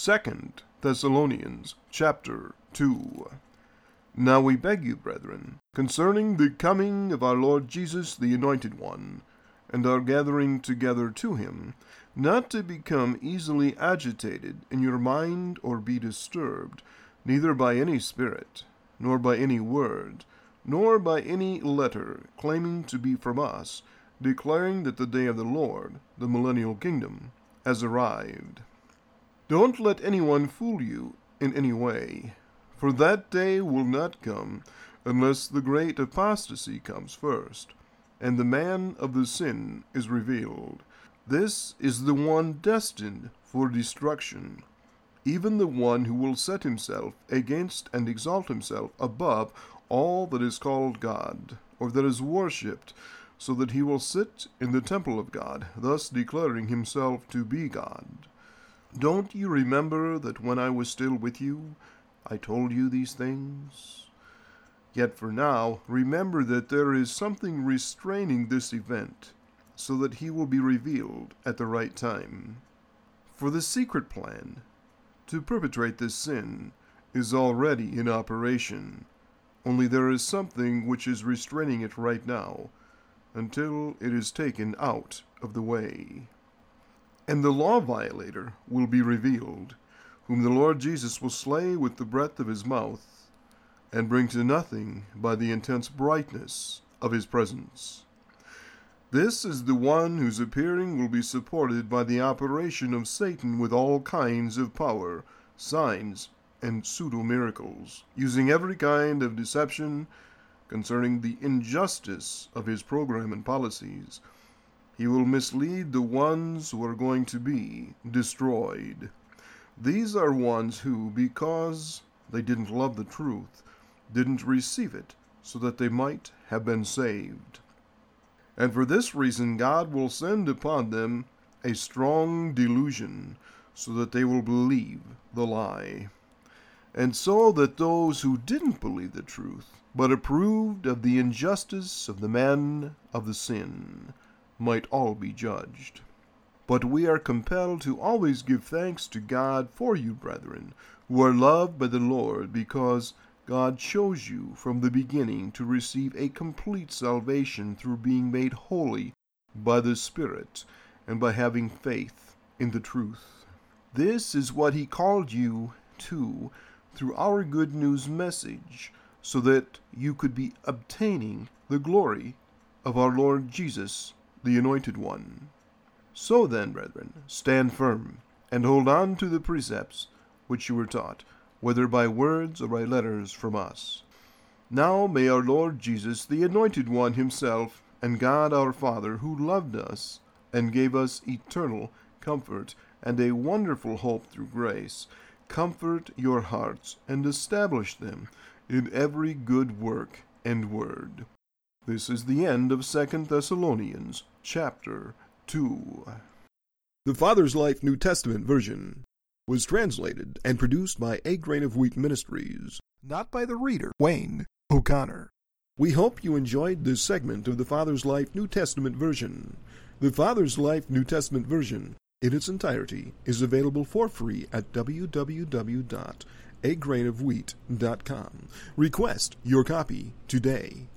2 Thessalonians chapter 2. Now we beg you, brethren, concerning the coming of our Lord Jesus the Anointed One, and our gathering together to him, not to become easily agitated in your mind or be disturbed, neither by any spirit, nor by any word, nor by any letter claiming to be from us, declaring that the day of the Lord, the millennial kingdom, has arrived. Don't let anyone fool you in any way, for that day will not come unless the great apostasy comes first, and the man of the sin is revealed. This is the one destined for destruction, even the one who will set himself against and exalt himself above all that is called God, or that is worshipped, so that he will sit in the temple of God, thus declaring himself to be God. Don't you remember that when I was still with you, I told you these things? Yet for now, remember that there is something restraining this event, so that he will be revealed at the right time. For the secret plan to perpetrate this sin is already in operation, only there is something which is restraining it right now, until it is taken out of the way. And the law violator will be revealed, whom the Lord Jesus will slay with the breath of his mouth, and bring to nothing by the intense brightness of his presence. This is the one whose appearing will be supported by the operation of Satan with all kinds of power, signs, and pseudo-miracles, using every kind of deception concerning the injustice of his program and policies. He will mislead the ones who are going to be destroyed. These are ones who, because they didn't love the truth, didn't receive it so that they might have been saved. And for this reason God will send upon them a strong delusion, so that they will believe the lie. And so that those who didn't believe the truth, but approved of the injustice of the man of the sin, might all be judged. But we are compelled to always give thanks to God for you, brethren, who are loved by the Lord, because God chose you from the beginning to receive a complete salvation through being made holy by the Spirit and by having faith in the truth. This is what he called you to through our good news message, so that you could be obtaining the glory of our Lord Jesus, the Anointed One. So then, brethren, stand firm, and hold on to the precepts which you were taught, whether by words or by letters from us. Now may our Lord Jesus, the Anointed One himself, and God our Father, who loved us and gave us eternal comfort and a wonderful hope through grace, comfort your hearts and establish them in every good work and word. This is the end of 2 Thessalonians chapter 2. The Father's Life New Testament version was translated and produced by A Grain of Wheat Ministries, not by the reader, Wayne O'Connor. We hope you enjoyed this segment of the Father's Life New Testament version. The Father's Life New Testament version, in its entirety, is available for free at www.agrainofwheat.com. Request your copy today.